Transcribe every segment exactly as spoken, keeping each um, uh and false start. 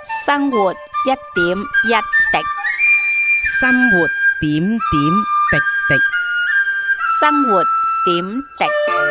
生活一點一滴， 生活點點滴滴。 生活點滴。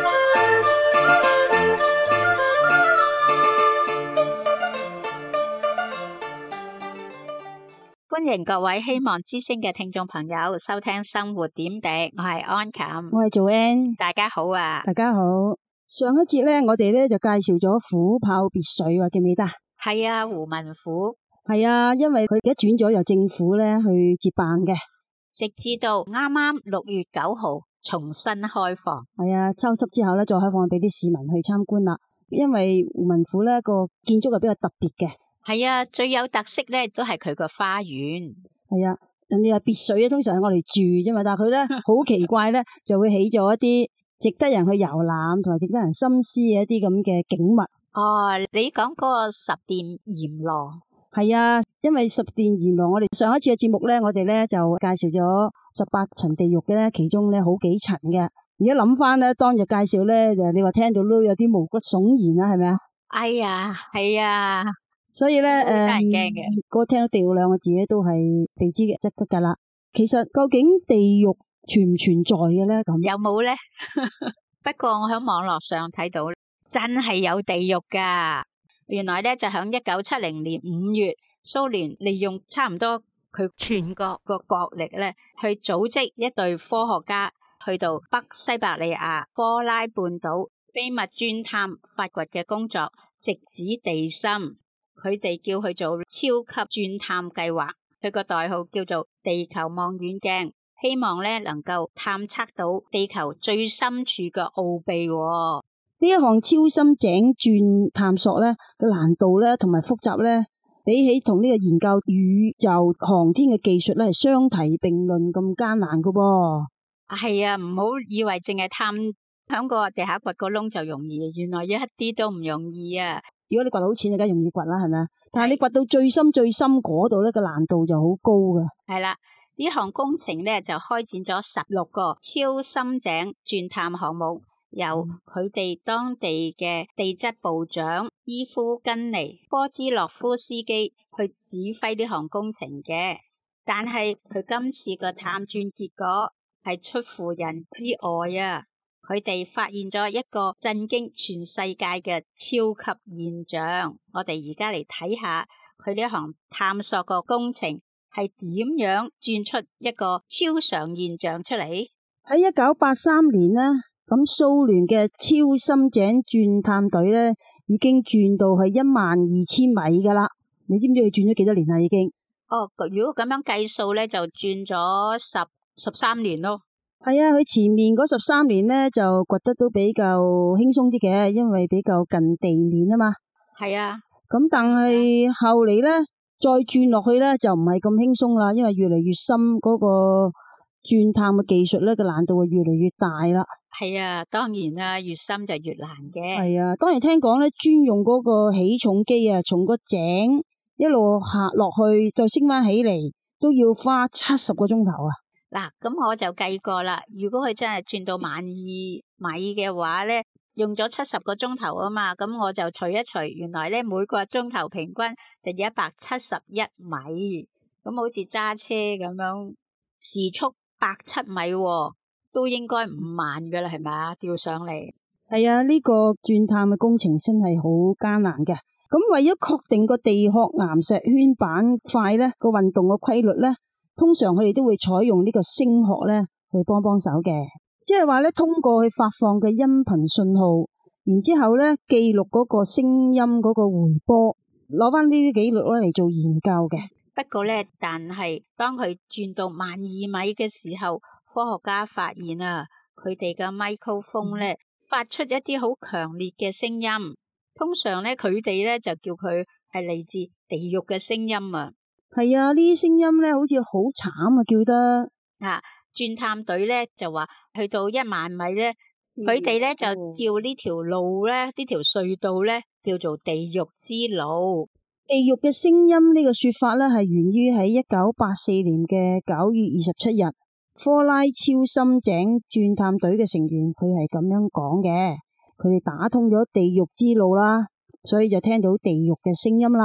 歡迎各位希望之聲嘅聽眾朋友收聽生活點滴，我係安琴， 我係做 Ann， 大家好啊！ 大家好。上一節咧，我哋咧就介紹咗虎豹別墅啊，記唔記得？ 係啊，胡文虎係啊，因為佢而家轉咗由政府咧去接辦嘅， 直至到啱啱六月九號重新開放。 係啊，抽執之後咧再開放俾啲市民去參觀啦。因為胡文虎咧個建築係比較特別嘅。 係啊，最有特色咧都係佢個花園。 係啊，人哋話別墅咧通常係我哋住啫嘛，但係佢咧好奇怪咧就會起咗一啲值得人去遊覽同埋值得人深思嘅一啲咁嘅景物。 哦，你講嗰個十殿閻羅。 係啊，因為十殿閻羅，我哋上一次嘅節目咧，我哋咧就介紹咗十八層地獄嘅咧，其中咧好幾層嘅。而家諗翻咧，當日介紹咧，就你話聽到都有啲毛骨悚然啦，係咪啊？ 哎呀，係啊。 所以咧，誒， 得人驚嘅。 嗰個聽到地獄兩個字咧，都係避之則吉噶啦。其實究竟地獄存唔存在嘅咧？咁有冇咧？不過我喺網絡上睇到，真係有地獄噶。原來咧就響一九七零年五月，蘇聯利用差唔多佢全國個國力咧，去組織一隊科學家去到北西伯利亞科拉半島秘密鑽探發掘嘅工作，直指地心。佢哋叫佢做超級鑽探計劃，佢個代號叫做地球望遠鏡，希望咧能夠探測到地球最深處嘅奧秘。 呢一項超深井鑽探索咧嘅難度咧同埋複雜咧，比起同呢個研究宇宙航天嘅技術咧係相提並論咁艱難噶噃。 係啊，唔好以為淨係探響個地下掘個窿就容易，原來一啲都唔容易啊！ 如果你掘到淺，就梗係容易掘啦，係咪啊？但係你掘到最深最深嗰度咧，個難度就好高噶。 係啦，呢項工程咧就開展咗十六個超深井鑽探項目，由佢哋當地嘅地質部長伊夫根尼科茲洛夫斯基去指揮呢項工程嘅。但係佢今次個探鑽結果係出乎人之外啊！佢哋發現咗一個震驚全世界嘅超級現象，我哋而家嚟睇下佢呢一項探索個工程係點樣鑽出一個超常現象出嚟。 喺一九八三年呢，咁蘇聯嘅超深井鑽探隊咧已經鑽到係一萬二千米噶啦。你知唔知佢鑽咗幾多年啦？已經哦，如果咁樣計數咧，就鑽咗十十三年咯。 係啊，佢前面嗰十三年咧就掘得都比較輕鬆啲嘅，因為比較近地面啊嘛。 係啊， 咁但係後嚟咧再鑽落去咧就唔係咁輕鬆啦，因為越嚟越深嗰個鑽探嘅技術咧個難度會越嚟越大啦。 係啊，當然啦，越深就越難嘅。 係啊，當然聽講咧專用嗰個起重機啊，從個井一路下落去再升翻起嚟，都要花七十個鐘頭啊。 嗱，咁我就計過啦。如果佢真係鑽到萬二米嘅話咧，用咗七十個鐘頭啊嘛，咁我就除一除，原來咧每個鐘頭平均就一百七十一米，咁好似揸車咁樣，時速百七米，都應該唔慢噶啦，係咪啊？吊上嚟。 係啊，呢個鑽探嘅工程真係好艱難嘅。咁為咗確定個地殼岩石圈板塊咧個運動嘅規律咧，通常佢哋都會採用呢個聲學咧去幫幫手嘅，即係話咧通過去發放嘅音頻信號，然之後咧記錄嗰個聲音嗰個回波，攞翻呢啲記錄咧嚟做研究嘅。 不過咧，但係當佢轉到萬二米嘅時候，科學家發現啊，佢哋嘅麥克風咧發出一啲好強烈嘅聲音，通常咧佢哋咧就叫佢係嚟自地獄嘅聲音啊。 係啊，呢啲聲音咧好似好慘啊，叫得啊！鑽探隊咧就話去到一萬米咧，佢哋咧就叫呢條路咧，呢條隧道咧叫做地獄之路。 地獄嘅聲音呢個說法咧係源於喺一九八四年嘅九月二十七日，科拉超深井鑽探隊嘅成員佢係咁樣講嘅，佢哋打通咗地獄之路啦，所以就聽到地獄嘅聲音啦。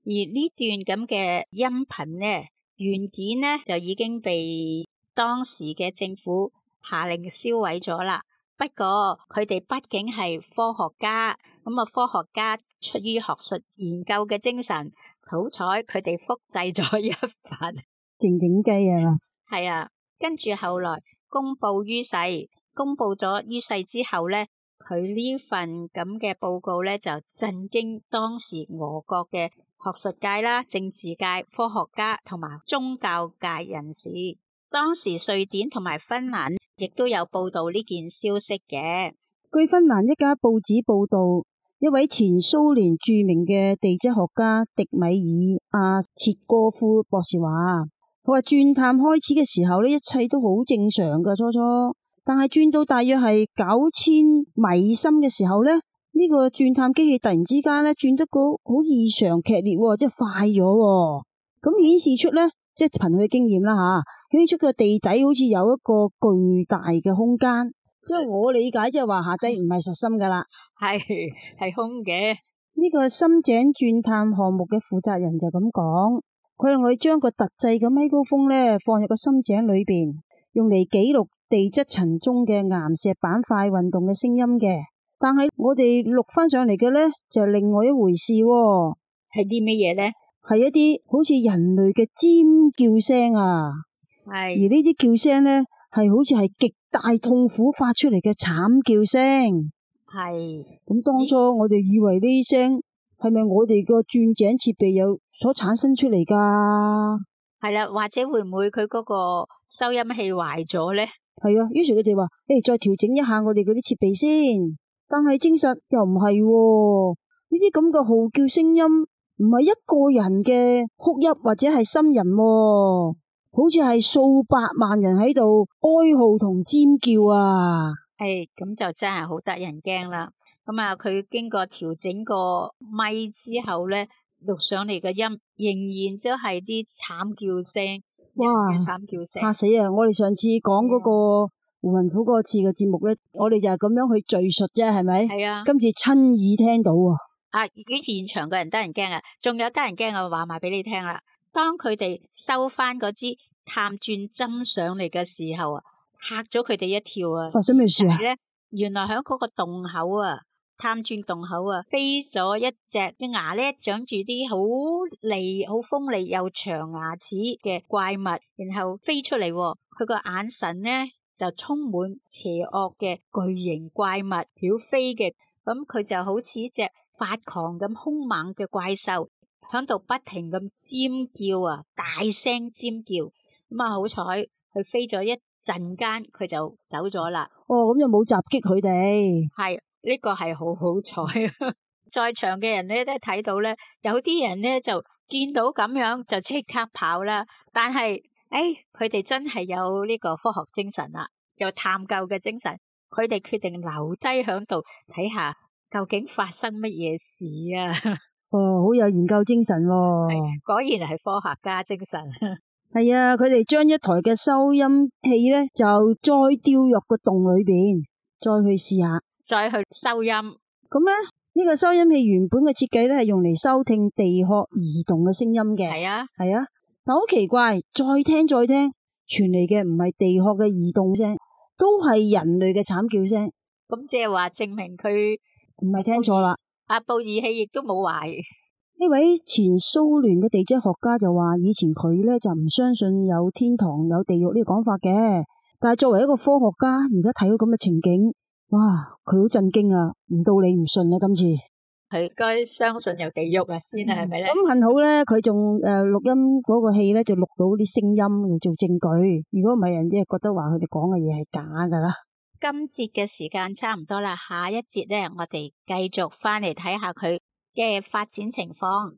而呢段咁嘅音頻呢，原件呢就已經被當時嘅政府下令銷毀咗啦。不過佢哋畢竟係科學家，咁啊科學家出於學術研究嘅精神，好彩佢哋複製咗一份靜靜雞係嘛？ 係啊，跟住後來公布於世，公布咗於世之後呢，佢呢份咁嘅報告呢，就震驚當時俄國嘅學術界啦、政治界、科學家同埋宗教界人士。當時瑞典同埋芬蘭亦都有報道呢件消息嘅。 據芬蘭一家報紙報道，一位前蘇聯著名嘅地質學家迪米爾阿切戈夫博士話，佢話鑽探開始嘅時候呢，一切都好正常噶，初初，但係鑽到大約係九千米深嘅時候呢，呢、呢個鑽探機器突然之間呢轉得個好異常劇烈，即係快咗，咁顯示出呢，即係憑佢嘅經驗啦吓。顯出個地底好似有一個巨大嘅空間，即係我理解即係話下底唔係實心噶啦， 係係空嘅。 呢個深井鑽探項目嘅負責人就咁講，佢話我將個特製嘅咪高峰咧放入個深井裏邊，用嚟記錄地質層中嘅岩石板塊運動嘅聲音嘅。但係我哋錄翻上嚟嘅咧就係另外一回事， 係啲乜嘢咧？ 係一啲好似人類嘅尖叫聲啊！ 係而呢啲叫聲呢，係好似係極大痛苦發出嚟嘅慘叫聲。 係咁當初我哋以為呢啲聲係咪我哋個鑽井設備有所產生出嚟噶？ 係啦，或者會唔會佢嗰個收音器壞咗呢？ 係啊，於是佢哋話：誒，再調整一下我哋嗰啲設備先。但係證實又唔係喎，呢啲咁嘅號叫聲音唔係一個人嘅哭泣或者係呻吟喎。好似係數百萬人喺度哀號同尖叫啊！ 係咁就真係好得人驚啦。咁啊，佢經過調整個咪之後咧，錄上嚟嘅音仍然都係啲慘叫聲。哇！慘叫聲嚇死啊！我哋上次講嗰個胡文虎嗰次嘅節目咧，我哋就係咁樣去敘述啫，係咪？ 係啊。 今次親耳聽到啊！ 啊，現場嘅人得人驚啊！仲有得人驚嘅話埋俾你聽啦。當佢哋收翻嗰支探鑽針上嚟嘅時候啊，嚇咗佢哋一跳啊！ 發生咩事啊？ 原來喺嗰個洞口啊，探鑽洞口啊，飛咗一隻嘅牙咧，長住啲好利、好鋒利又長牙齒嘅怪物，然後飛出嚟。佢個眼神呢就充滿邪惡嘅巨型怪物，曉飛嘅。咁佢就好似一隻發狂咁兇猛嘅怪獸，響度不停咁尖叫啊，大聲尖叫。咁啊，好彩佢飛咗一陣間，佢就走咗啦。 哦，咁就冇襲擊佢哋。 係呢個係好好彩啊！在場嘅人咧都睇到咧，有啲人咧就見到咁樣就即刻跑啦。但係誒，佢哋真係有呢個科學精神啦，有探究嘅精神。佢哋決定留低響度睇下究竟發生乜嘢事啊！ 哦，好有研究精神喎。 果然係科學家精神。 係啊，佢哋將一台嘅收音器咧，就再掉入個洞裏邊，再去試下， 再去收音。咁咧，呢個收音器原本嘅設計咧係用嚟收聽地殼移動嘅聲音嘅。 係啊， 係啊，但好奇怪，再聽再聽，傳嚟嘅唔係地殼嘅移動聲，都係人類嘅慘叫聲。 咁即係話證明佢唔係聽錯啦。 啊，報儀器亦都冇壞。 呢位前蘇聯嘅地質學家就話，以前佢咧就唔相信有天堂有地獄呢個講法嘅，但係作為一個科學家，而家睇到咁嘅情景，哇，佢好震驚啊！唔到你唔信啊，今次佢該相信有地獄啊先啊，係咪咧？ 咁幸好咧，佢仲誒錄音嗰個器咧就錄到啲聲音嚟做證據。如果唔係，人即係覺得話佢哋講嘅嘢係假噶啦。 今節嘅時間差唔多啦，下一節咧，我哋繼續翻嚟睇下佢嘅發展情況。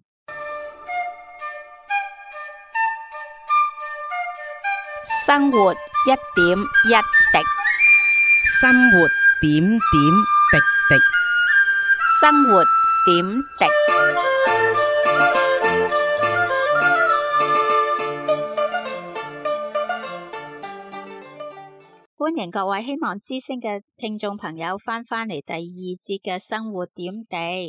生活一點一滴， 生活點點滴滴， 生活點滴。歡迎各位希望之聲嘅聽眾朋友翻返嚟第二節嘅生活點滴。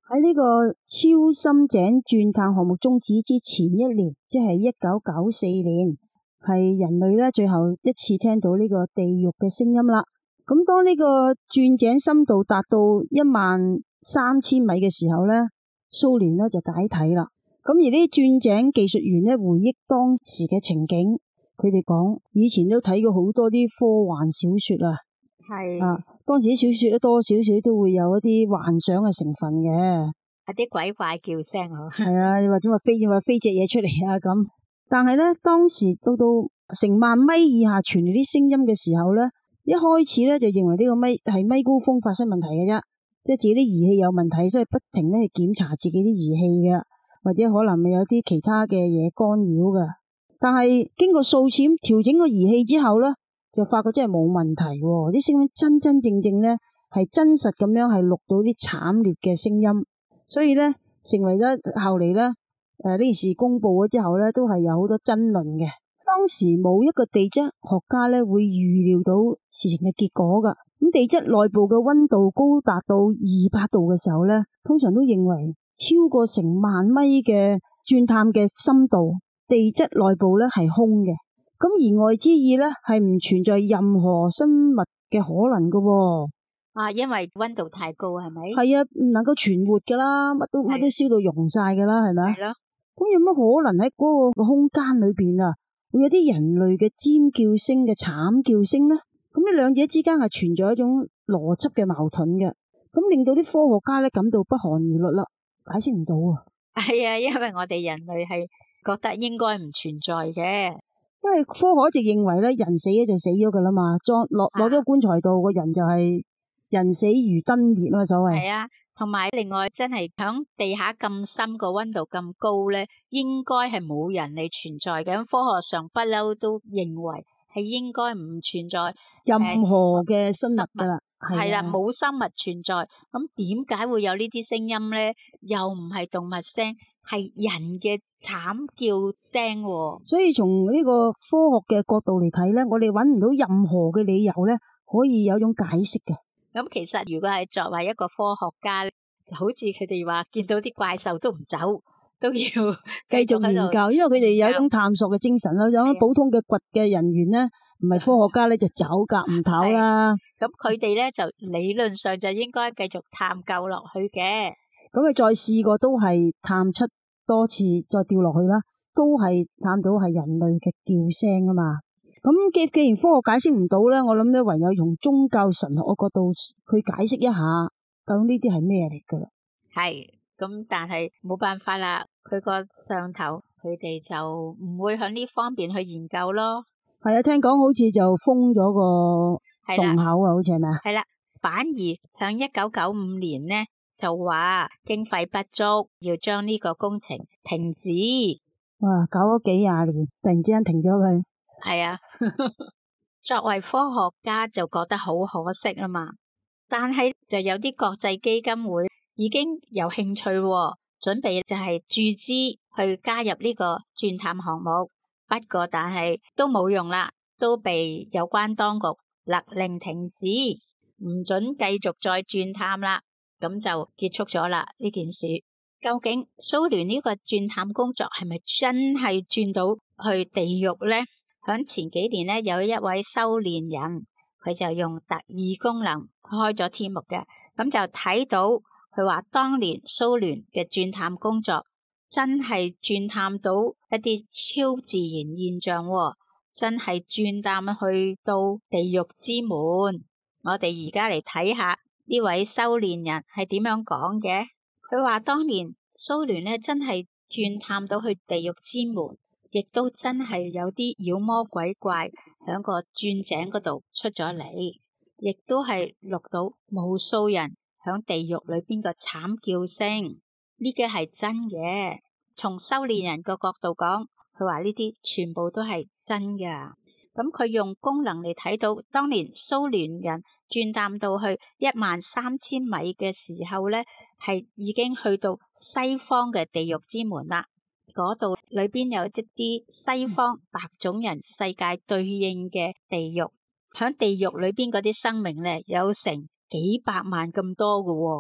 喺呢個超深井鑽探項目終止之前一年，即係一九九四年，係人類咧最後一次聽到呢個地獄嘅聲音啦。咁當呢個鑽井深度達到一萬三千米嘅時候咧，蘇聯咧就解體啦。咁而呢啲鑽井技術員咧回憶當時嘅情景，佢哋講以前都睇過好多啲科幻小說啊，係啊，當時啲小說咧多少少都會有一啲幻想嘅成分嘅， 有啲鬼怪叫聲啊， 係啊，或者話飛話飛隻嘢出嚟啊咁。但係咧當時到到成萬米以下傳嚟啲聲音嘅時候咧，一開始咧就認為呢個咪係咪高峰發生問題嘅啫，即係自己啲儀器有問題，所以不停咧去檢查自己啲儀器嘅，或者可能咪有啲其他嘅嘢干擾嘅。但係經過數次調整個儀器之後咧，就發覺真係冇問題喎，啲聲音真真正正咧係真實咁樣係錄到啲慘烈嘅聲音，所以咧成為咗後嚟咧誒呢件事公布咗之後咧，都係有好多爭論嘅。當時冇一個地質學家咧會預料到事情嘅結果噶。咁地質內部嘅溫度高達到二百度嘅時候咧，通常都認為超過成萬米嘅鑽探嘅深度，地質內部咧係空嘅。咁而外之意咧係唔存在任何生物嘅可能噶。 啊，因為溫度太高係咪？ 係啊，唔能夠存活噶啦，乜都乜都燒到溶晒噶啦，係咪？ 係咯。咁有乜可能喺嗰個空間裏邊啊，會有啲人類嘅尖叫聲嘅慘叫聲咧？咁呢兩者之間係存在一種邏輯嘅矛盾嘅，咁令到啲科學家咧感到不寒而栗啦，解釋唔到啊。係啊，因為我哋人類係覺得應該唔存在嘅， 因為科學一直認為咧人死咗就死咗噶啦嘛，裝落落咗個棺材度個人就係人死如燈滅啊，所謂。 係啊，同埋另外真係響地下咁深個溫度咁高咧，應該係冇人類存在嘅。咁科學上不嬲都認為係應該唔存在任何嘅生物噶啦， 係啦，冇生物存在。咁點解會有呢啲聲音咧？又唔係動物聲，係人嘅慘叫聲。 所以從呢個科學嘅角度嚟睇咧，我哋揾唔到任何嘅理由咧，可以有種解釋嘅。 咁其實如果係作為一個科學家咧，就好似佢哋話見到啲怪獸都唔走，都要繼續研究，因為佢哋有一種探索嘅精神啦。有啲普通嘅掘嘅人員咧，唔係科學家咧就走噶唔唞啦。 咁佢哋咧就理論上就應該繼續探究落去嘅。 咁佢再試過都係探出多次，再掉落去啦，都係探到係人類嘅叫聲啊嘛。咁既既然科學解釋唔到咧，我諗咧唯有用宗教神學嘅角度去解釋一下，究竟呢啲係咩嚟噶啦？ 係，咁但係冇辦法啦，佢個上頭佢哋就唔會向呢方面去研究咯。 係啊，聽講好似就封咗個洞口啊，好似係咪啊？ 係啦，反而響一九九五年呢就話經費不足，要將呢個工程停止。 哇，搞咗幾廿年，突然之間停咗佢。 係啊，作為科學家就覺得好可惜啦嘛。但係就有啲國際基金會已經有興趣，準備就係注資去加入呢個鑽探項目。不過但係都冇用啦，都被有關當局勒令停止，唔准繼續再鑽探啦。咁就結束咗啦呢件事。究竟蘇聯呢個鑽探工作係咪真係鑽到去地獄呢？響前幾年咧，有一位修煉人，佢就用特異功能開咗天目嘅，咁就睇到佢話當年蘇聯嘅鑽探工作真係鑽探到一啲超自然現象，真係鑽探去到地獄之門。我哋而家嚟睇下呢位修煉人係點樣講嘅。佢話當年蘇聯咧真係鑽探到去地獄之門，亦都真係有啲妖魔鬼怪響個鑽井嗰度出咗嚟，亦都係錄到無數人響地獄裏邊個慘叫聲，呢個係真嘅。從修煉人個角度講，佢話呢啲全部都係真噶。咁佢用功能嚟睇到，當年蘇聯人鑽探到去一萬三千米嘅時候咧，係已經去到西方嘅地獄之門啦。嗰度裏邊有一啲西方白種人世界對應嘅地獄，響地獄裏邊嗰啲生命咧有成幾百萬咁多嘅喎。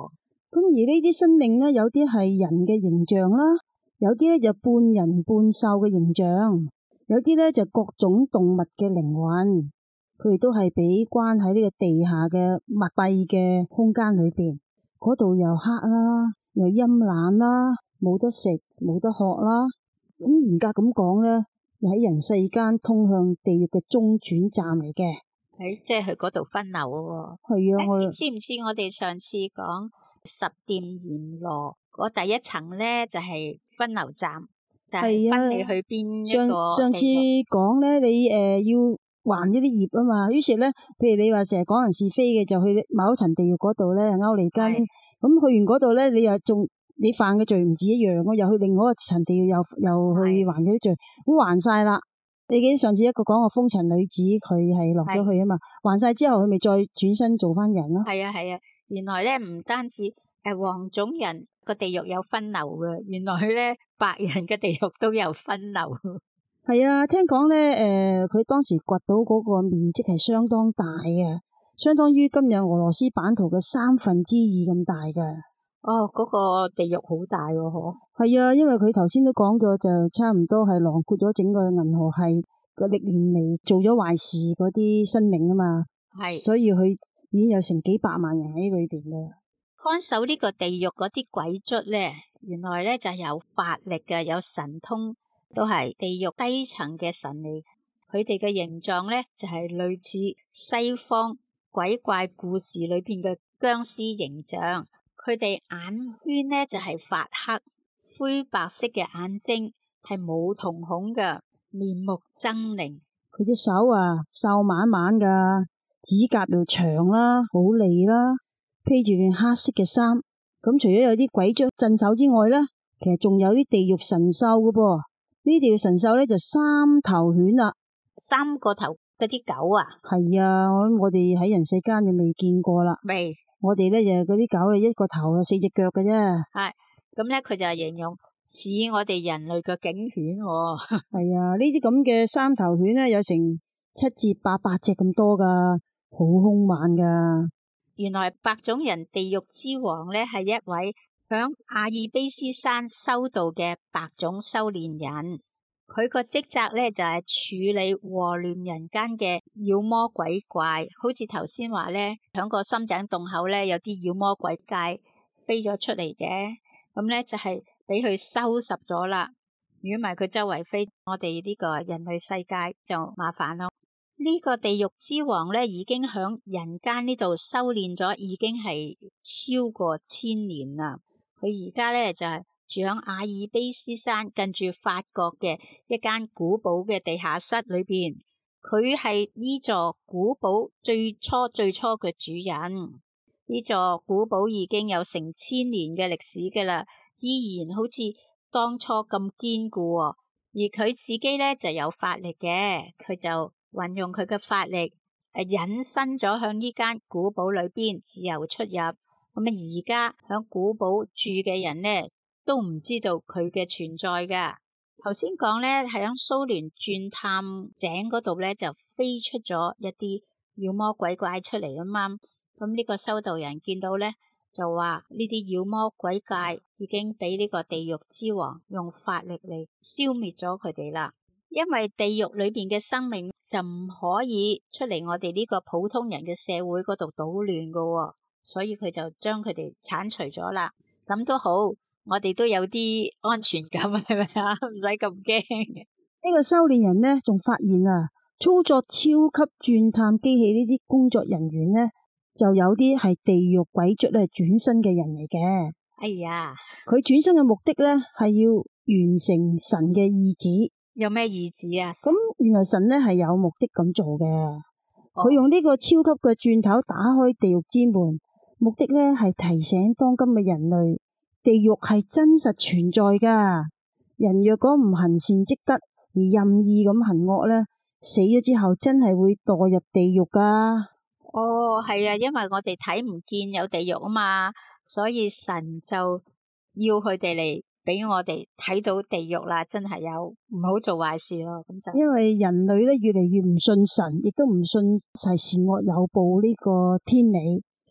咁而呢啲生命咧，有啲係人嘅形象啦，有啲咧就半人半獸嘅形象，有啲咧就各種動物嘅靈魂，佢哋都係俾關喺呢個地下嘅密閉嘅空間裏邊，嗰度又黑啦，又陰冷啦，冇得食，冇得喝啦。咁嚴格咁講咧，喺人世間通向地獄嘅中轉站嚟嘅。 誒，即係去嗰度分流喎。 係啊，我知唔知我哋上次講十殿閻羅嗰第一層咧，就係、是、分流站，就係、是、分你去邊一個。 上上次講咧，你誒、呃、要還呢啲業啊嘛，於是咧，譬如你話成日講人是非嘅，就去某一層地獄嗰度咧勾脷根，咁去完嗰度咧，你又仲你犯嘅罪唔止一樣，我又去另外一個層地獄又又去還嗰啲罪，咁還晒啦。你記得上次一個講個風塵女子，佢係落咗去啊嘛，還晒之後佢咪再轉身做翻人咯。係啊係啊，原來咧唔單止誒黃種人個地獄有分流嘅，原來咧白人嘅地獄都有分流。 係啊，聽講咧誒，佢、呃、當時掘到嗰個面積係相當大嘅，相當於今日俄羅斯版圖嘅三分之二咁大嘅。 哦，嗰、那個地獄好大喎，嗬。 係啊，因為佢頭先都講咗，就差唔多係囊括咗整個銀河系個歷年嚟做咗壞事嗰啲生命啊嘛。係，所以佢已經有成幾百萬人喺裏邊啦。 看守呢個地獄嗰啲鬼卒咧，原來咧就有法力嘅，有神通，都係地獄低層嘅神嚟。佢哋嘅形狀咧就係、是、類似西方鬼怪故事裏邊嘅僵屍形象。佢哋眼圈咧就係發黑灰白色嘅眼睛，係冇瞳孔嘅，面目猙獰。 佢隻手啊瘦蜢蜢噶，指甲又長啦，好利啦，披住件黑色嘅衫。咁除咗有啲鬼將鎮守之外咧，其實仲有啲地獄神獸噶噃。呢啲地獄神獸咧就三頭犬啦， 三個頭嗰啲狗啊。係啊，我諗我哋喺人世間就未見過啦。 未。 我哋咧就嗰啲狗咧一個頭啊四隻腳嘅啫。 係咁咧，佢就係形容似我哋人類嘅警犬。 係啊，呢啲咁嘅三頭犬咧有成七至八百隻咁多噶，好兇猛噶。 原來白種人地獄之王咧係一位響阿爾卑斯山修道嘅白種修煉人。佢個職責咧就係、是、處理禍亂人間嘅妖魔鬼怪，好似頭先話咧，響個深井洞口咧有啲妖魔鬼怪飛咗出嚟嘅，咁咧就係俾佢收拾咗啦。如果唔係佢周圍飛，我哋呢個人類世界就麻煩咯。呢、這個地獄之王咧已經響人間呢度修煉咗，已經係超過千年啦。佢而家咧就係、是。住響阿爾卑斯山近住法國嘅一間古堡嘅地下室裏邊，佢係呢座古堡最初最初嘅主人。呢座古堡已經有成千年嘅歷史噶啦，依然好似當初咁堅固。而佢自己咧就有法力嘅，佢就運用佢嘅法力誒隱身咗響呢間古堡裏邊自由出入。咁啊而家響古堡住嘅人咧，都唔知道佢嘅存在噶。頭先講咧，喺蘇聯鑽探井嗰度咧，就飛出咗一啲妖魔鬼怪出嚟啊嘛。咁呢個修道人見到咧，就話呢啲妖魔鬼怪已經俾呢個地獄之王用法力嚟消滅咗佢哋啦。因為地獄裏邊嘅生命就唔可以出嚟我哋呢個普通人嘅社會嗰度搗亂噶，所以佢就將佢哋鏟除咗啦。咁都好。我哋都有啲安全感，係咪啊？唔使咁驚。 呢個修煉人呢，仲發現啊，操作超級鑽探機器呢啲工作人員呢，就有啲係地獄鬼卒咧轉身嘅人嚟嘅。 哎呀，佢轉身嘅目的呢，係要完成神嘅意旨。 有咩意旨啊？ 咁原來神呢係有目的咁做嘅。佢、哦、用呢個超級嘅鑽頭打開地獄之門，目的呢係提醒當今嘅人類。地獄係真實存在噶，人若果唔行善積德而任意咁行惡咧，死咗之後真係會墮入地獄噶。 哦，係啊，因為我哋睇唔見有地獄啊嘛，所以神就要佢哋嚟俾我哋睇到地獄啦，真係有，唔好做壞事咯。咁就因為人類咧越嚟越唔信神，亦都唔信係善惡有報呢個天理。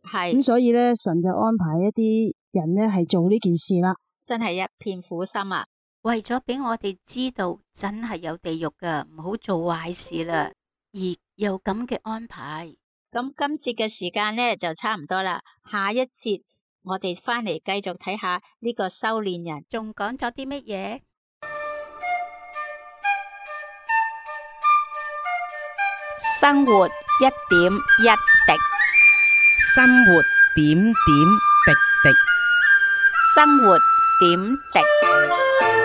係咁所以咧，神就安排一啲人咧係做呢件事啦。 真係一片苦心啊！為咗俾我哋知道真係有地獄噶，唔好做壞事啦，而有咁嘅安排。咁今節嘅時間咧就差唔多啦，下一節我哋翻嚟繼續睇下呢個修煉人仲講咗啲乜嘢。生活一點一滴， 生活點點滴滴。 生活點滴。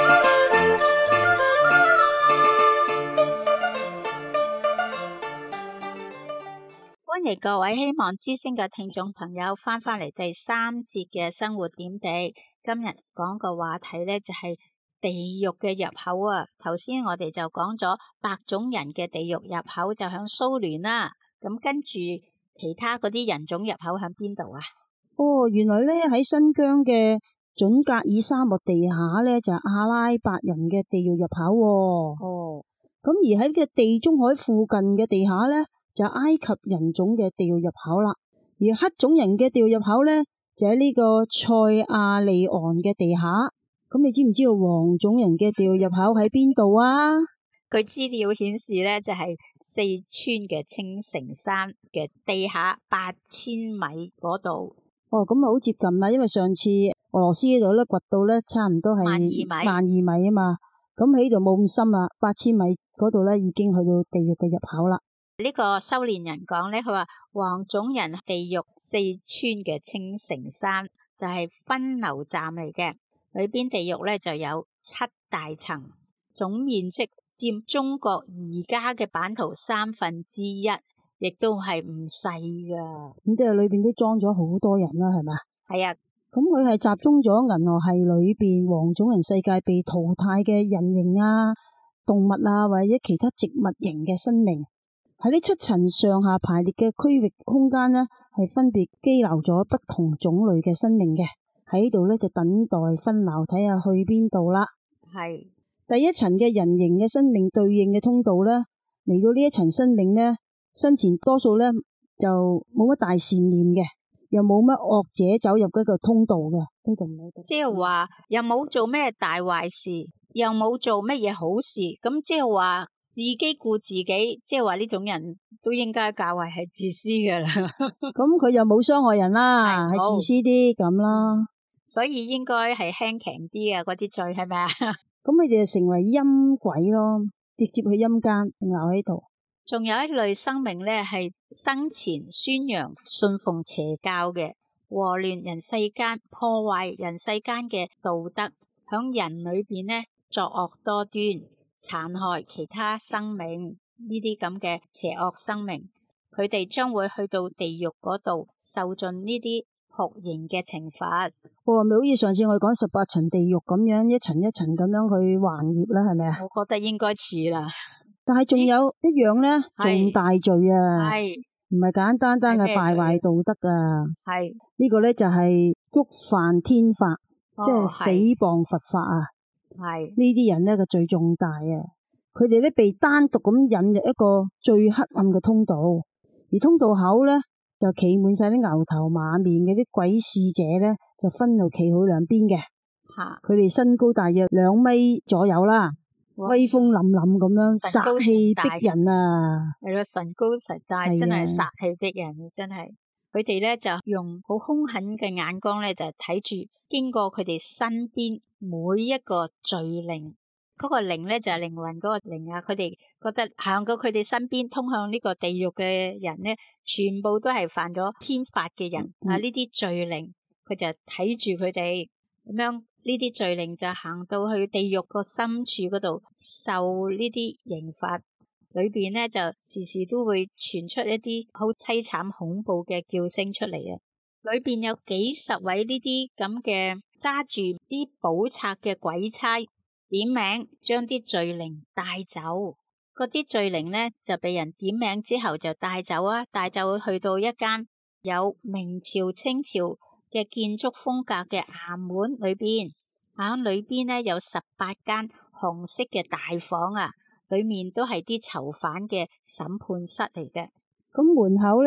歡迎各位希望之聲嘅聽眾朋友翻返嚟第三節嘅生活點滴。今日講個話題呢，就係地獄嘅入口啊。頭先我哋就講咗白種人嘅地獄入口就響蘇聯啦。咁跟住其他嗰啲人種入口響邊度啊？ 哦，原來咧喺新疆嘅準格爾沙漠地下咧就係阿拉伯人嘅地獄入口喎。 哦， 咁而喺呢個地中海附近嘅地下咧就係埃及人種嘅地獄入口啦。而黑種人嘅地獄入口咧就喺呢個塞亞利昂嘅地下。咁你知唔知道黃種人嘅地獄入口喺邊度啊？ 佢資料顯示咧就係四川嘅青城山嘅地下八千米嗰度。 哦，咁啊好接近啦，因為上次俄羅斯嗰度咧掘到咧差唔多係萬二米， 萬二米啊嘛。咁喺呢度冇咁深啦，八千米嗰度咧已經去到地獄嘅入口啦。 呢個修煉人講咧，佢話黃種人地獄四川嘅青城山就係分流站嚟嘅，裏邊地獄咧就有七大層，總面積佔中國而家嘅版圖三分之一，亦都係唔細噶。 咁即係裏邊都裝咗好多人啦，係咪？ 係啊， 咁佢係集中咗銀河系裏邊黃種人世界被淘汰嘅人形啊、動物啊或者其他植物型嘅生命。喺呢七層上下排列嘅區域空間呢，係分別羈留咗不同種類嘅生命嘅，喺度咧就等待分流，睇下去邊度啦。 係第一層嘅人形嘅生命對應嘅通道咧，嚟到呢一層生命咧，生前多數咧就冇乜大善念嘅，又冇乜惡者走入嗰個通道嘅，呢度唔喺度。 即係話又冇做咩大壞事，又冇做乜嘢好事，咁即係話自己顧自己，即係話呢種人都應該較為係自私噶啦。 咁佢又冇傷害人啦，係自私啲咁啦。 所以應該係輕強啲啊，嗰啲罪係咪啊？ 咁佢哋就成為陰鬼咯，直接去陰間定留喺度。 仲有一類生命咧，係生前宣揚信奉邪教嘅，禍亂人世間，破壞人世間嘅道德，響人裏邊呢作惡多端，殘害其他生命，呢啲咁嘅邪惡生命，佢哋將會去到地獄嗰度受盡呢啲酷刑嘅懲罰。 哦，咪好似上次我哋講十八層地獄咁樣，一層一層咁樣去還業啦，係咪啊？ 我覺得應該似啦。 但係仲有一樣咧，重大罪啊， 係唔係簡單單嘅敗壞道德啊。 係呢個咧就係觸犯天法， 哦、 即係誹謗佛法啊。 係呢啲人咧個罪重大啊！佢哋咧被單獨咁引入一個最黑暗嘅通道，而通道口咧就企滿晒啲牛頭馬面嘅啲鬼使者咧，就分到企好兩邊嘅。 吓， 佢哋身高大約兩米左右啦，威風凜凜咁樣，殺氣逼人啊！ 係咯，神高神大，真係殺氣逼人，真係。佢哋咧就用好兇狠嘅眼光咧，就睇住經過佢哋身邊每一個罪靈，嗰個靈咧就係靈魂嗰個靈啊。佢哋覺得行過佢哋身邊通向呢個地獄嘅人咧，全部都係犯咗天法嘅人啊！呢啲罪靈，佢就睇住佢哋咁樣，呢啲罪靈就行到去地獄個深處嗰度受呢啲刑罰。裏邊咧就時時都會傳出一啲好淒慘恐怖嘅叫聲出嚟啊！裏邊有幾十位呢啲咁嘅揸住啲寶冊嘅鬼差，點名將啲罪靈帶走。嗰啲罪靈咧就被人點名之後就帶走啊，帶走去到一間有明朝清朝嘅建築風格嘅衙門裏邊，喺裏邊咧有十八間紅色嘅大房啊！裏面都係啲囚犯嘅審判室嚟嘅。 咁門口咧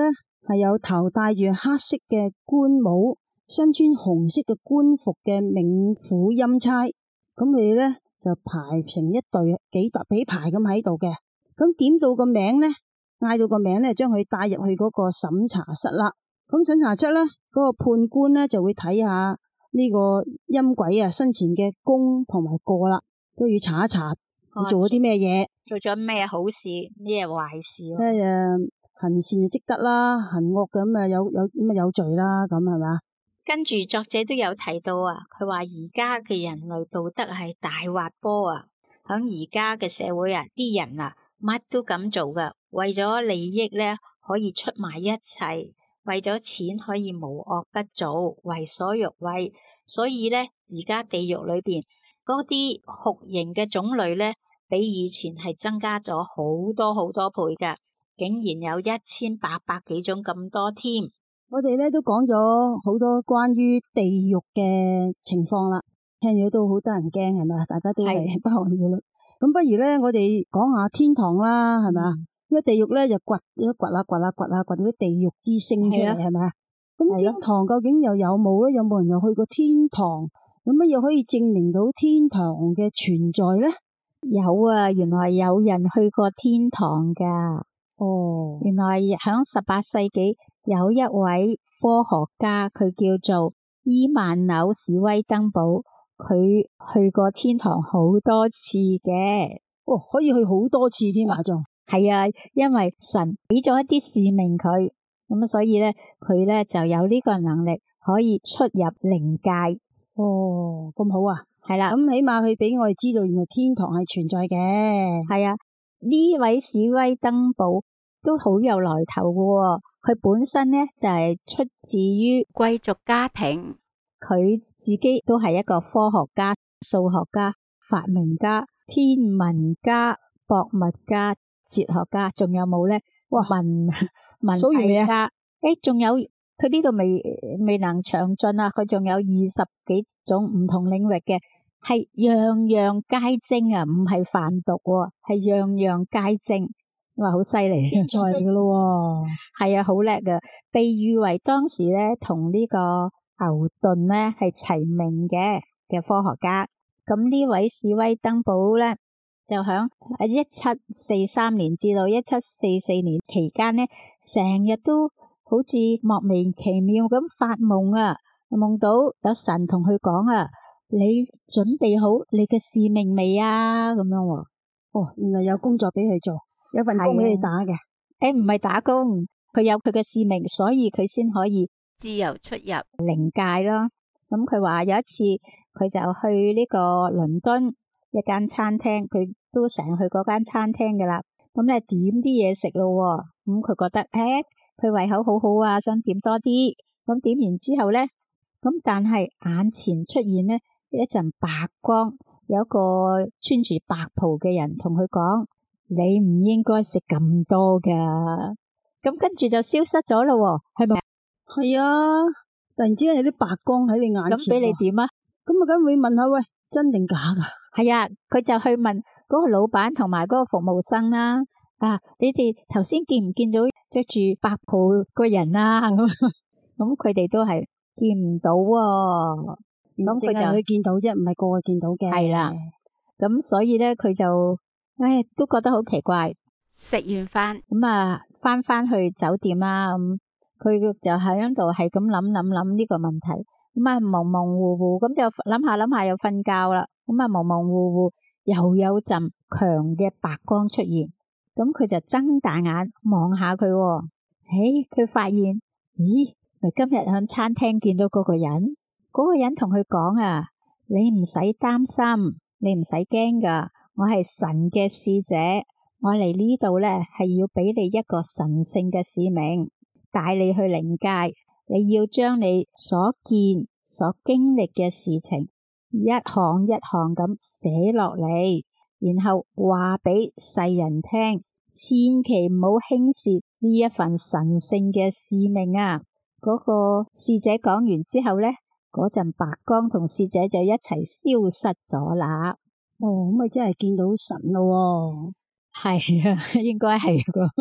係有頭戴住黑色嘅官帽，身穿紅色嘅官服嘅冥府欽差，咁佢哋咧就排成一隊，幾搭幾排咁喺度嘅。咁點到個名咧，嗌到個名咧，將佢帶入去嗰個審查室啦。咁審查室咧，嗰個判官咧就會睇下呢個陰鬼啊生前嘅功同埋過啦，都要查一查佢做咗啲咩嘢， 做咗咩好事，咩壞事。 即係誒，行善就積德啦，行惡咁啊有有咁啊有罪啦，咁係嘛？ 跟住作者都有提到啊，佢話而家嘅人類道德係大滑坡啊，響而家嘅社會啊，啲人啊乜都咁做噶，為咗利益咧可以出賣一切，為咗錢可以無惡不作，為所欲為。所以咧而家地獄裏邊嗰啲酷刑嘅種類咧，比以前係增加咗好多好多倍噶，竟然有一千八百幾種咁多添。 我哋咧都講咗好多關於地獄嘅情況啦，聽咗都好得人驚，係咪？大家都係不寒而栗。咁不如咧，我哋講下天堂啦，係咪？嗯、因為地獄咧就掘一掘啊掘啊掘啊掘到啲地獄之星出嚟，係咪啊？咁天堂究竟又有冇咧？有冇人又去過天堂？有乜嘢可以證明到天堂嘅存在咧？ 有啊，原來有人去過天堂噶。 哦， 原來響十八世紀有一位科學家，佢叫做伊曼紐史威登堡，佢去過天堂好多次嘅。 哦，可以去好多次添啊，仲係啊，因為神俾咗一啲使命佢，咁所以咧佢咧就有呢個能力可以出入靈界。 哦，咁好啊， 係啦， 咁起碼佢俾我哋知道，原來天堂係存在嘅。 係啊。呢位史威登堡都好有來頭嘅，佢本身呢就係、是、出自於貴族家庭，佢自己都係一個科學家、數學家、發明家、天文家、博物家、哲學家，仲有冇呢？哇，文文藝家，誒，仲有佢呢度未未能詳盡啊，佢仲有二十幾種唔同領域嘅。係樣樣皆精啊，唔係販毒，係樣樣皆精，哇，好犀利， 天才嚟噶咯， 係啊，好叻噶，被譽為當時咧同呢個牛頓咧係齊名嘅嘅科學家。咁呢位史威登堡咧，就響一七四三年至到一七四四年期間咧，成日都好似莫名其妙咁發夢啊，夢到有神同佢講啊。你準備好你嘅使命未啊？咁樣喎， 哦，原來有工作俾佢做，有份工俾你打嘅。 誒，唔係打工，佢有佢嘅使命，所以佢先可以自由出入靈界咯。咁佢話有一次，佢就去呢個倫敦一間餐廳，佢都成日去嗰間餐廳噶啦。咁咧點啲嘢食咯，咁佢覺得誒，佢胃口好好啊，想點多啲。咁點完之後咧，咁但係眼前出現咧。一陣白光，有一個穿住白袍嘅人同佢講：你唔應該食咁多噶。咁跟住就消失咗咯，係咪？ 係啊，突然之間有啲白光喺你眼前。 咁俾你點啊？ 咁啊，梗會問下喂，真定假噶？ 係啊，佢就去問嗰個老闆同埋嗰個服務生啦。啊，你哋頭先見唔見到着住白袍個人啊？咁咁佢哋都係見唔到喎。咁佢就佢見到啫，唔係個個見到嘅。 係啦，咁所以咧，佢就唉都覺得好奇怪。食完飯咁啊，翻翻去酒店啦。咁佢就喺度係咁諗諗諗呢個問題。咁啊，模模糊糊咁就諗下諗下又瞓覺啦。咁啊，模模糊糊又有陣強嘅白光出現。咁佢就睜大眼望下佢。誒，佢發現咦，咪今日喺餐廳見到嗰個人。嗰個人同佢講啊，你唔使擔心，你唔使驚噶，我係神嘅使者，我嚟呢度咧係要俾你一個神聖嘅使命，帶你去靈界，你要將你所見所經歷嘅事情一項一項咁寫落嚟，然後話俾世人聽，千祈唔好輕視呢一份神聖嘅使命啊！嗰個使者講完之後咧，嗰陣白光同使者就一齊消失咗啦。 哦，咁咪真係見到神咯。 係啊，應該係個。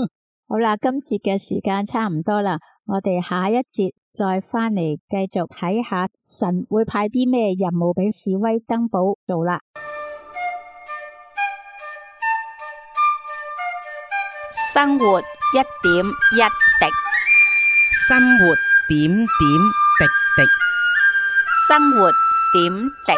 好啦，今節嘅時間差唔多啦，我哋下一節再返嚟繼續睇下神會派啲咩任務俾史威登堡做啦。生活一點一滴， 生活點點滴滴， 生活點滴。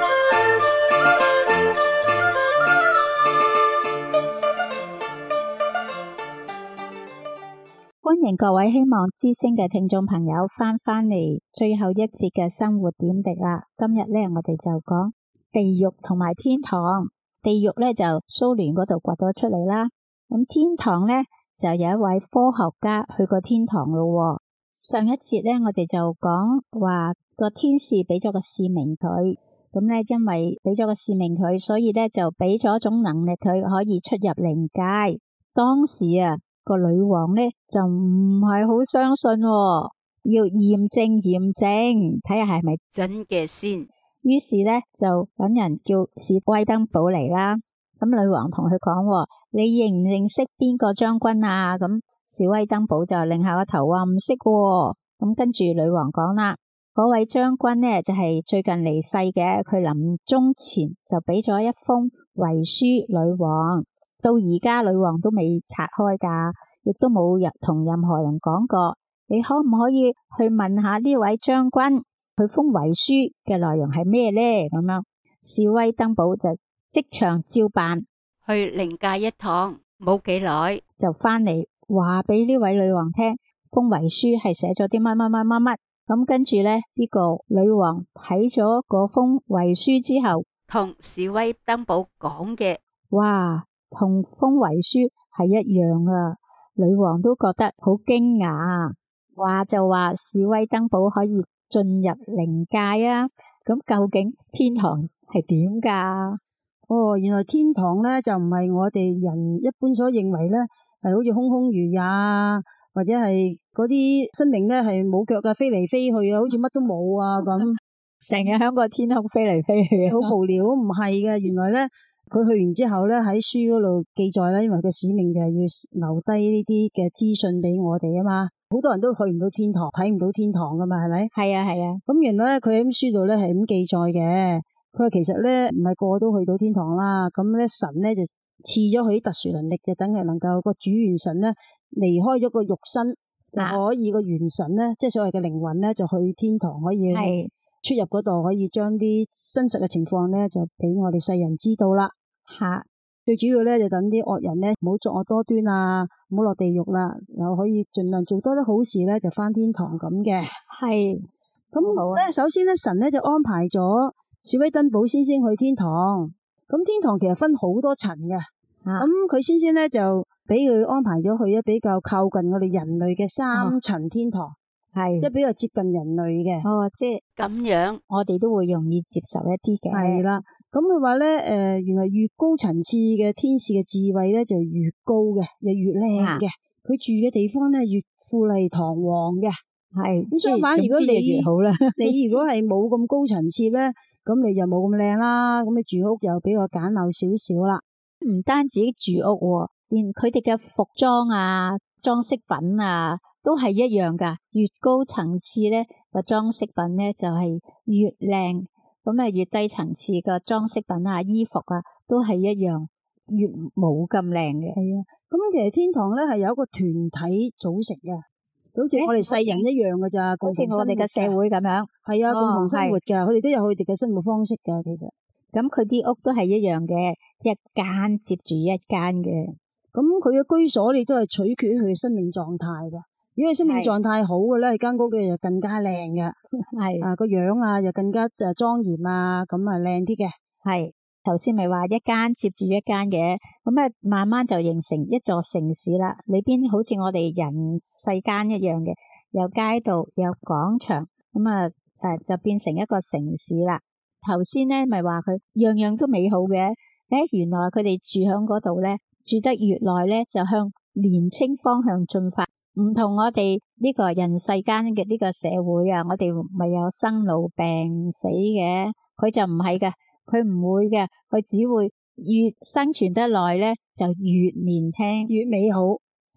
歡迎各位希望之聲嘅聽眾朋友翻返嚟最後一節嘅生活點滴啦。今日咧，我哋就講地獄同埋天堂。地獄咧就蘇聯嗰度掘咗出嚟啦。咁天堂咧就有一位科學家去過天堂咯。上一節咧，我哋就講話個天使俾咗個使命佢，咁咧因為俾咗個使命佢，所以咧就俾咗一種能力佢可以出入靈界。當時啊，個女王咧就唔係好相信，要驗證驗證，睇下係咪真嘅先。於是咧就搵人叫史威登堡嚟啦。咁女王同佢講：你認唔認識邊個將軍啊？咁史威登堡就擰下個頭話唔識喎。咁跟住女王講啦，嗰位將軍呢就係最近離世嘅，佢臨終前就俾咗一封遺書女王。到而家女王都未拆開噶，亦都冇入同任何人講過。你可唔可以去問下呢位將軍，佢封遺書嘅內容係咩呢？咁樣史威登堡就即場照辦，去靈界一趟，冇幾耐就翻嚟話俾呢位女王聽，封遺書係寫咗啲乜乜乜乜乜。咁跟住咧，呢個女王睇咗嗰封遺書之後，同史威登堡講嘅，哇！同封遺書係一樣啊！女王都覺得好驚訝，話就話史威登堡可以進入靈界啊！咁究竟天堂係點噶？ 哦，原來天堂咧就唔係我哋人一般所認為咧，係好似空空如也啊，或者係嗰啲生命咧係冇腳噶，飛嚟飛去啊，好似乜都冇啊咁， 成日喺個天空飛嚟飛去， 好無聊。唔係嘅，原來咧。佢去完之後咧，喺書嗰度記載啦，因為佢使命就係要留低呢啲嘅資訊俾我哋啊嘛。好多人都去唔到天堂，睇唔到天堂噶嘛，係咪？係啊係啊。咁原來咧，佢喺書度咧係咁記載嘅。佢話其實咧唔係個個都去到天堂啦。咁咧神咧就賜咗佢啲特殊能力，就等佢能夠個主元神咧離開咗個肉身，就可以個元神咧，即係所謂嘅靈魂咧，就去天堂可以出入嗰度，可以將啲真實嘅情況咧就俾我哋世人知道啦。吓，最主要咧就等啲惡人咧唔好作惡多端啊，唔好落地獄啦，又可以盡量做多啲好事咧，就返天堂咁嘅。係，咁咧首先咧神咧就安排咗史威登堡先生去天堂。咁天堂其實分好多層嘅，咁佢先生咧就俾佢安排咗去一比較靠近我哋人類嘅三層天堂，係、啊、即係比較接近人類嘅。哦，即係咁樣，我哋都會容易接受一啲嘅。係啦。咁佢話咧，誒、呃，原來越高層次嘅天使嘅智慧咧就越高嘅，又越靚嘅。佢、啊、住嘅地方咧越富麗堂皇嘅。係咁相反，如果你越好啦，你如果係冇咁高層次咧，咁你就冇咁靚啦。咁你住屋又比較簡陋少少啦。唔單止住屋，連佢哋嘅服裝啊、裝飾品啊都係一樣噶。越高層次咧個裝飾品咧就係越靚。咁啊，越低層次嘅裝飾品啊、衣服啊，都係一樣，越冇咁靚嘅。係啊，咁其實天堂咧係有一個團體組成嘅，好似我哋世人一樣嘅咋，好似我哋嘅社會咁樣。係啊，共同生活㗎，佢哋都有佢哋嘅生活方式㗎，其實。咁佢啲屋都係一樣嘅，一間接住一間嘅。咁佢嘅居所你都係取決於佢嘅生命狀態嘅。如果佢生命狀態好嘅咧，間屋咧就更加靚嘅，係啊個樣啊又更加誒莊嚴啊，咁啊靚啲嘅。係頭先咪話一間接住一間嘅，咁啊慢慢就形成一座城市啦。裏邊好似我哋人世間一樣嘅，有街道有廣場，咁啊誒就變成一個城市啦。頭先咧咪話佢樣樣都美好嘅，誒原來佢哋住響嗰度咧，住得越耐咧就向年青方向進發。唔同我哋呢個人世間嘅呢個社會啊，我哋咪有生老病死嘅，佢就唔係嘅，佢唔會嘅，佢只會越生存得耐咧就越年輕越美好。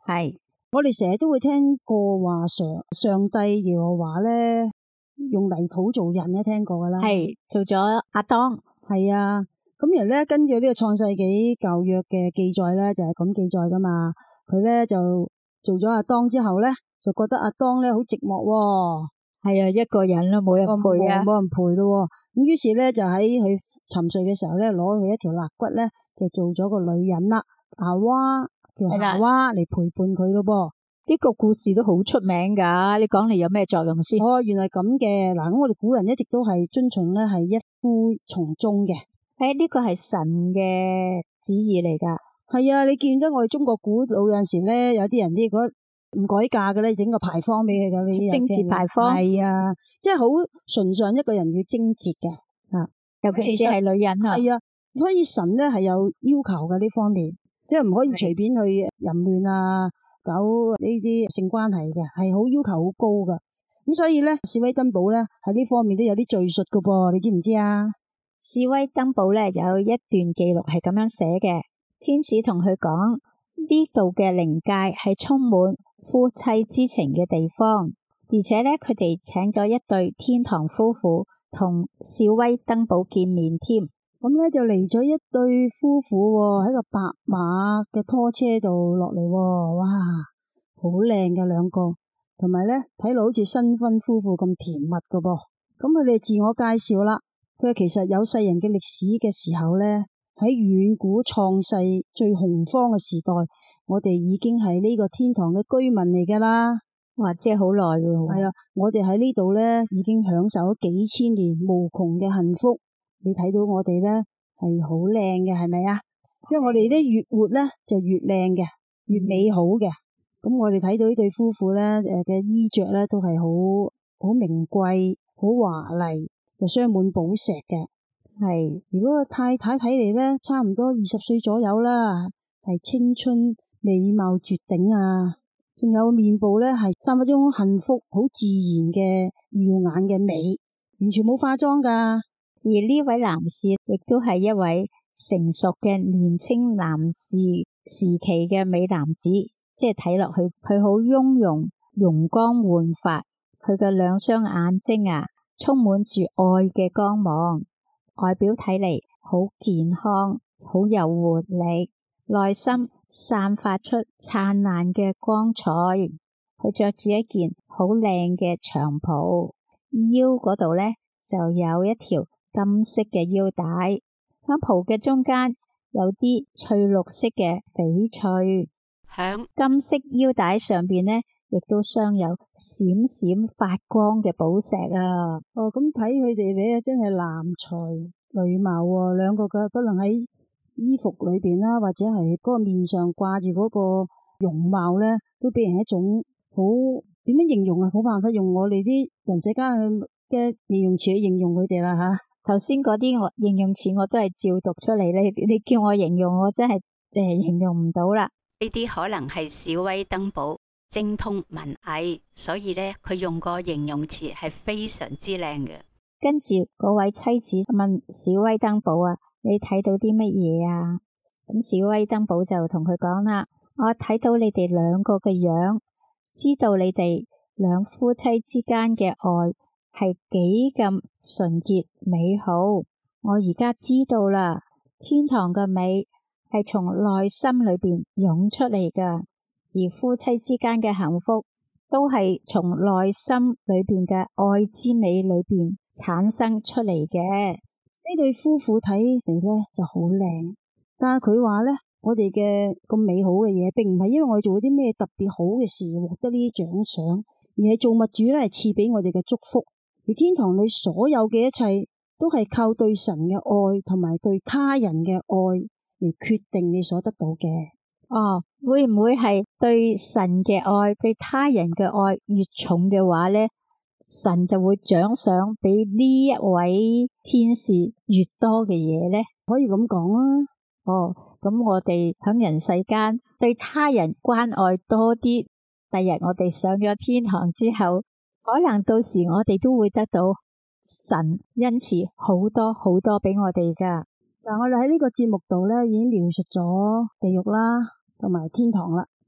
係我哋成日都會聽過話上上帝耶和華咧用泥土做人咧，聽過噶啦。 係做咗亞當。 係啊，咁然後咧根據呢個創世紀舊約嘅記載咧，就係咁記載噶嘛。佢咧就做咗亞當之後咧，就覺得亞當咧好寂寞喎。係啊，一個人啦，冇人陪啊， 冇人陪咯。咁於是咧就喺佢沉睡嘅時候咧，攞佢一條肋骨咧，就做咗個女人啦，夏娃，叫夏娃嚟陪伴佢咯噃。 呢個故事都好出名噶，你講嚟有咩作用先？ 哦，原來咁嘅。嗱，咁我哋古人一直都係遵從咧係一夫從宗嘅。 誒，呢個係神嘅旨意嚟噶。 係啊，你見得我哋中國古老有陣時咧，有啲人啲嗰唔改嫁嘅咧，整個牌坊俾佢噶，呢啲貞節牌坊。 係啊，即係好崇尚一個人要貞節嘅啊， 尤其是係女人啊。 係啊，所以神咧係有要求嘅呢方面，即係唔可以隨便去淫亂啊。搞呢啲性關係嘅係好要求好高噶，咁所以咧史威登堡咧喺呢方面都有啲敘述噶噃，你知唔知啊？ 史威登堡咧有一段記錄係咁樣寫嘅，天使同佢講，呢度嘅靈界係充滿夫妻之情嘅地方，而且咧佢哋請咗一對天堂夫婦同史威登堡見面添。 咁咧就嚟咗一對夫婦喺個白馬嘅拖車度落嚟，哇，好靚嘅兩個，同埋咧睇落好似新婚夫婦咁甜蜜噶噃。咁佢哋自我介紹啦，佢其實有世人嘅歷史嘅時候咧，喺遠古創世最洪荒嘅時代，我哋已經係呢個天堂嘅居民嚟噶啦。 哇，即係好耐噶喎。 係啊，我哋喺呢度咧已經享受咗幾千年無窮嘅幸福。你睇到我哋咧係好靚嘅，係咪啊？因為我哋咧越活咧就越靚嘅，越美好嘅。咁我哋睇到呢對夫婦咧，誒嘅衣着咧都係好好名貴、好華麗，就鑲滿寶石嘅。係，如果個太太睇嚟咧，差唔多二十歲左右啦，係青春美貌絕頂啊！仲有面部咧係散發一種幸福、好自然嘅耀眼嘅美，完全冇化妝噶。 而呢位男士亦都係一位成熟嘅年青男士時期嘅美男子，即係睇落去佢好雍容、容光煥發，佢嘅兩雙眼睛啊，充滿住愛嘅光芒，外表睇嚟好健康、好有活力，內心散發出燦爛嘅光彩。佢着住一件好靚嘅長袍，腰嗰度呢就有一條金色嘅腰帶，咁袍嘅中間有啲翠綠色嘅翡翠，響金色腰帶上邊呢，亦都鑲有閃閃發光嘅寶石啊！ 哦，咁睇佢哋咧，真係男才女貌喎，兩個嘅不論喺衣服裏邊啦，或者係嗰個面上掛住嗰個容貌咧，都俾人一種好點樣形容啊？冇辦法用我哋啲人世間嘅形容詞去形容佢哋啦吓。 頭先嗰啲我形容詞我都係照讀出嚟咧，你叫我形容我真係誒形容唔到啦。 呢啲可能係史威登堡精通文藝，所以咧佢用個形容詞係非常之靚嘅。 跟住嗰位妻子問史威登堡啊，你睇到啲乜嘢啊？咁史威登堡就同佢講啦，我睇到你哋兩個嘅樣，知道你哋兩夫妻之間嘅愛係幾咁純潔美好，我而家知道啦，天堂嘅美係從內心裏邊湧出嚟噶，而夫妻之間嘅幸福都係從內心裏邊嘅愛之美裏邊產生出嚟嘅。 呢對夫婦睇嚟咧就好靚，但係佢話咧，我哋嘅咁美好嘅嘢，並唔係因為我哋做咗啲咩特別好嘅事獲得呢啲獎賞，而係造物主咧係賜俾我哋嘅祝福。而天堂裏所有嘅一切都係靠對神嘅愛同埋對他人嘅愛嚟決定你所得到嘅。 哦，會唔會係對神嘅愛、對他人嘅愛越重嘅話咧，神就會獎賞俾呢一位天使越多嘅嘢咧？ 可以咁講啊。 哦，咁我哋喺人世間對他人關愛多啲，第日我哋上咗天堂之後，可能到時我哋都會得到神恩賜好多好多俾我哋噶。 嗱，我哋喺呢個節目度咧已經描述咗地獄啦，同埋天堂啦。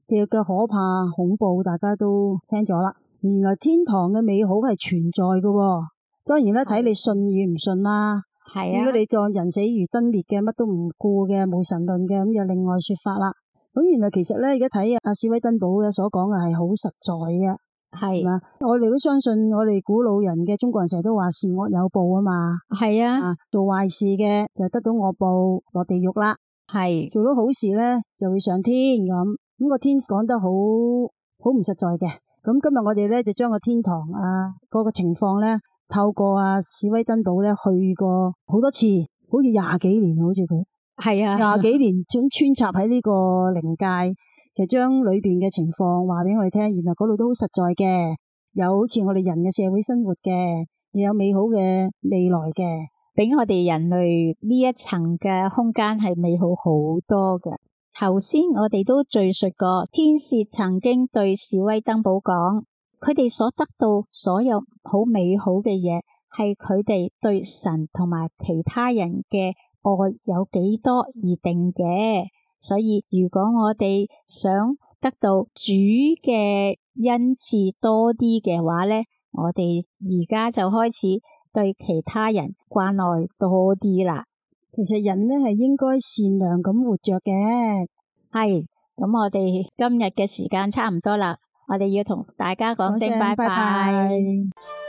地獄嘅可怕恐怖，大家都聽咗啦。原來天堂嘅美好係存在嘅喎，當然啦，睇你信與唔信啦。 係啊， 如果你當人死如燈滅嘅，乜都唔顧嘅，冇神論嘅，咁就另外說法啦。咁原來其實咧，而家睇阿史威登堡嘅所講嘅係好實在嘅，係嘛？我哋都相信我哋古老人嘅中國人成日都話善惡有報啊嘛。係啊，啊，做壞事嘅就得到惡報，落地獄啦。係做到好事咧就會上天咁。咁個天講得好好唔實在嘅。咁今日我哋咧就將個天堂啊嗰個情況咧，透過阿史威登堡咧去過好多次，好似廿幾年，好似佢。係啊，廿幾年咁穿插喺呢個靈界，就將裏邊嘅情況話俾我哋聽。原來嗰度都好實在嘅，有好似我哋人嘅社會生活嘅，又有美好嘅未來嘅，比我哋人類呢一層嘅空間係美好好多嘅。頭先我哋都敘述過，天使曾經對史威登堡講，佢哋所得到所有好美好嘅嘢，係佢哋對神同埋其他人嘅愛有幾多而定嘅。所以如果我哋想得到主嘅恩賜多啲嘅話咧，我哋而家就開始對其他人關愛多啲啦。其實人咧係應該善良咁活着嘅。係，咁我哋今日嘅時間差唔多啦，我哋要同大家講聲拜拜。